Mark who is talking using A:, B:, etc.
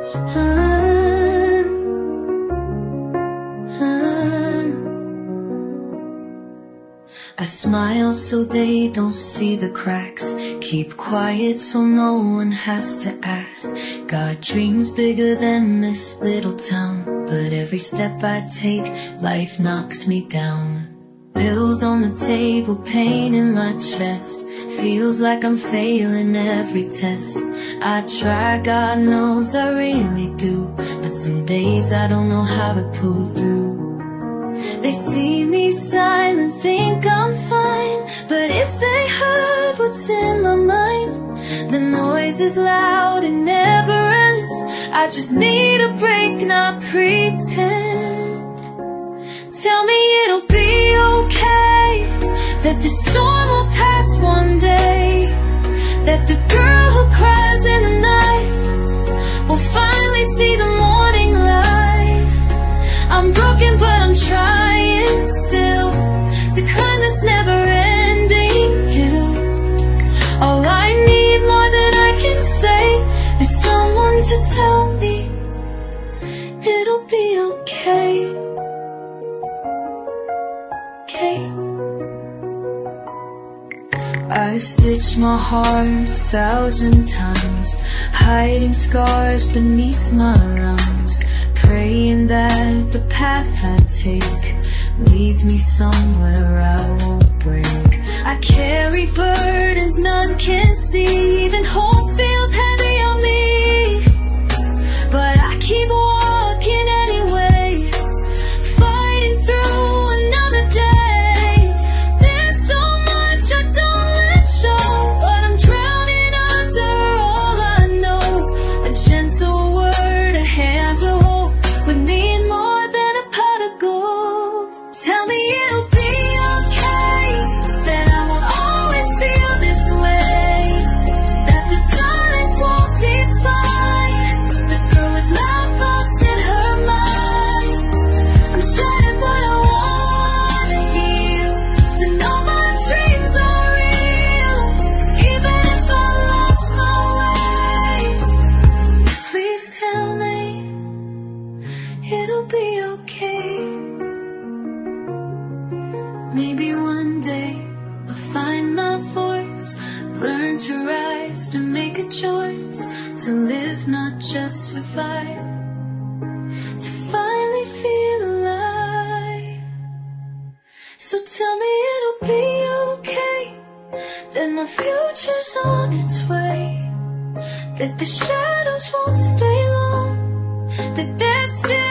A: I smile so they don't see the cracks. Keep quiet so no one has to ask. Got dreams bigger than this little town, but every step I take, life knocks me down. Bills on the table, pain in my chest. Feels like I'm failing every test. I try, God knows I really do, but some days I don't know how to pull through. They see me silent, think I'm fine, but if they heard what's in my mind, the noise is loud, it never ends. I just need a break, not pretend. Tell me it'll be okay, that the storm will pass one day, that the girl who cries in the night will finally see the morning light. I'm broken but I'm trying still to climb this never-ending hill. All I need more than I can say is someone to tell me it'll be okay. I stitched my heart 1,000 times, hiding scars beneath my rhymes, praying that the path I take leads me somewhere I won't break. I carry burdens none can see, even hope feels heavy on me, but I keep walking anyway, fighting through another day. There's so much I don't let show, but I'm drowning under all I know. A gentle word, a hand to hold, we need more than a pot of gold. Tell me it'll be okay, that I won't always feel this way, that the silence won't define the girl with love thoughts in her mind. I'm shattered but I wanna heal, to know my dreams are real, even if I lost my way. Please tell me it'll be okay. Maybe one day I'll find my voice, learn to rise, to make a choice, to live, not just survive, to finally feel alive. So tell me it'll be okay, that my future's on its way, that the shadows won't stay long, that there's still